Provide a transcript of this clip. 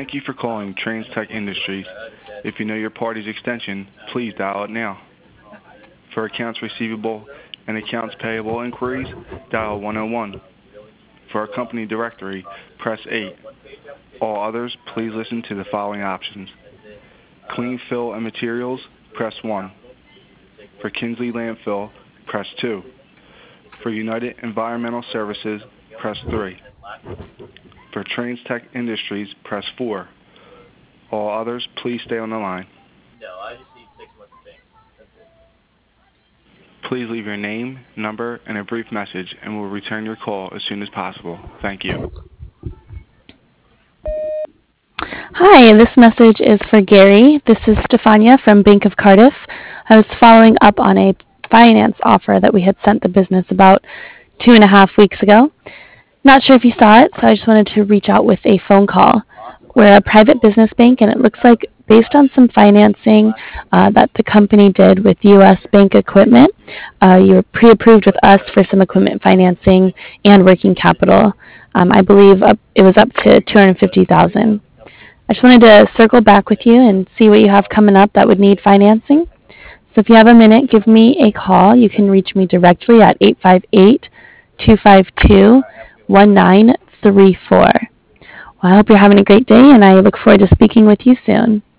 Thank you for calling TransTech Industries. If you know your party's extension, please dial it now. For accounts receivable and accounts payable inquiries, dial 101. For our company directory, press 8. All others, please listen to the following options. Clean fill and materials, press 1. For Kinsley Landfill, press 2. For United Environmental Services, press 3. For TransTech Industries, press 4. All others, please stay on the line. No, I just need 6 months of bank. That's it. Please leave your name, number, and a brief message, and we'll return your call as soon as possible. Thank you. Hi, this message is for Gary. This is Stefania from Bank of Cardiff. I was following up on a finance offer that we had sent the business about 2.5 weeks ago. Not sure if you saw it, so I just wanted to reach out with a phone call. We're a private business bank, and it looks like based on some financing that the company did with U.S. Bank Equipment, you were pre-approved with us for some equipment financing and working capital. I believe it was up to $250,000. I just wanted to circle back with you and see what you have coming up that would need financing. So if you have a minute, give me a call. You can reach me directly at 858-252-1934. Well, I hope you're having a great day, and I look forward to speaking with you soon.